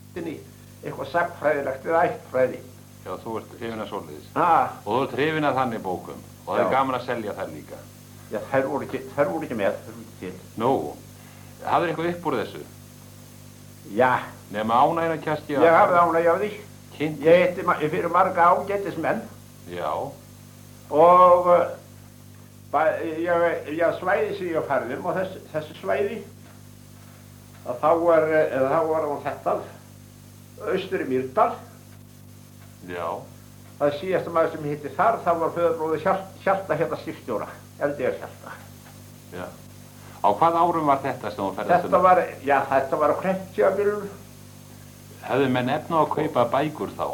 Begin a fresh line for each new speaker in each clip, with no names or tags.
áttinni eitthvað sagnfræðilegt eða ættfræði.
Já, þú ert hrifin af svoleiðis.
Og
þú ert hrifin af þannig bókum og það er gaman að selja þær líka.
Já, þær voru ekki með, þær voru ekki til.
Nú, hafðir eitthvað upp úr þessu?
Já.
Nema ánægjunarkjast
ég hafði ánægju af því. Ég hitti fyrir marga ágætismenn.
Já.
Og svæði sem ég farði og þessi svæði að þá var hún þetta austur í Mýrdal.
Já.
Það síðasta maður sem hitti þar, það var föðurbróðir Hjalta hérna skipstjóra, Eldeyjar Hjalta.
Já. Á hvað árum var þetta sem þú ferðast?
Þetta var á kreptímabilinu.
Hefðu menn efna að kaupa bækur þá?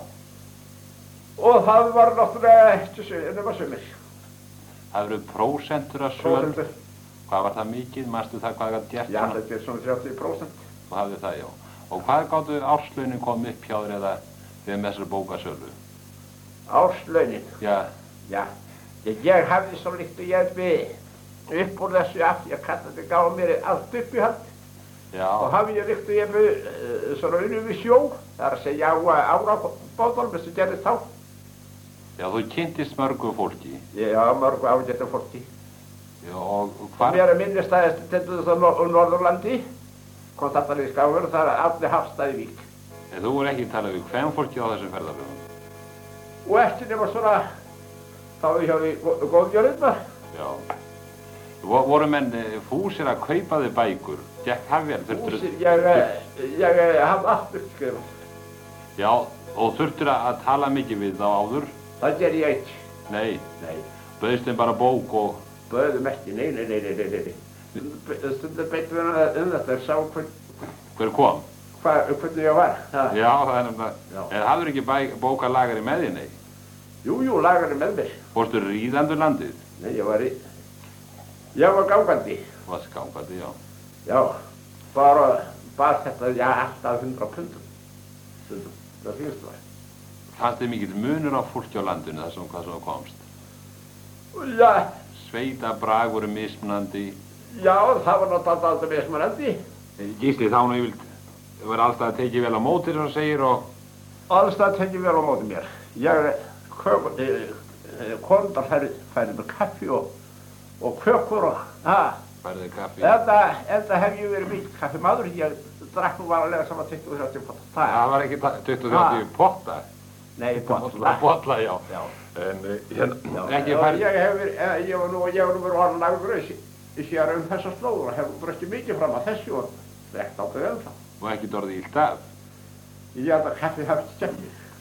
Og það var náttúrulega eftir nema sumir.
Það eru prósentur af söl. Hvað var það mikið? Manstu það hvað gat gert?
Já, þetta er svona 30%.
Þú hafði það, já. Og hvað gáttu árslaunin kom upp hjá þér eða þegar með þessari bókasölu?
Árslaunin?
Já.
Já. Ég hafði svo líkt og ég upp úr þessu að ég kallaði gáði mér allt upp í hand.
Já.
Og hafði ég líkt og ég svona unnum við sjó. Það er að segja á árabátunum sem gerðist þá.
Já, þú kynntist mörgu fólki.
Já, mörgu ágættu fólki.
Já, og hvar?
Mér minnistæðist til þess að Norðurlandi. Kontaktarlið Skáfur, það er Árni Hafstad í Vík.
En þú voru ekki talað við hvern fólki á þessum ferðarlöfum?
Og eftir nema svona, þá hjá því góðgjörðirnar.
Já. Voru menn fúsir að kaupa þig bækur? Gekk það vel?
Fúsir, ég hafði allt uppskrifað.
Já, og þurftir að tala mikið við þá áður?
Það gerði ég ekki.
Nei. Bauðst þeim bara bók og...
Bauðum ekki, nei. Stundum beitum við þetta, sá
hver kom?
Hvernig ég var.
Já, það er nefnilega. En hafður ekki bókalagari með þig, nei?
Jú, lagari með mér.
Fórstu ríðandur landið?
Nei, ég var gangandi.
Varst gangandi, já.
Já, bara þetta, alltaf 100 pundum. Það finnst það.
Fannst þið mikill munur á fólki á landinu þar sem hvað svo komst?
Já.
Sveitabragur mismunandi.
Já, það var náttúrulega alltaf mismunandi.
Gísli, þá nú það var alltaf að tekið vel á móti þér, svo segir, og...
Alltaf tekið vel á móti mér. Konundar færði mér kaffi og kökur og...
Færði kaffi?
Enda hef ég verið mikill kaffimaður. Ég drakk nú varlega saman 20-30 potta.
Það var ekki 20-30 potta?
Nei, bolla.
Bolla, já. En ekki færði...
Ég var nú verið orðin lagur sér þessar slóður og hefur bröttið mikið fram að þessu og drekkt ákveð ennþá.
Og ekki dorðið illt af?
Ég held að kaffið hafi skemmt.